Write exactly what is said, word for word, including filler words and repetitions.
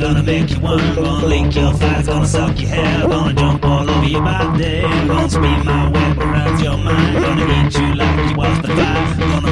gonna make you one. Gonna lick your thighs, gonna suck your hair. Gonna jump all over your body. Gonna spin my web around your mind. Gonna eat you like you was the fire. Gonna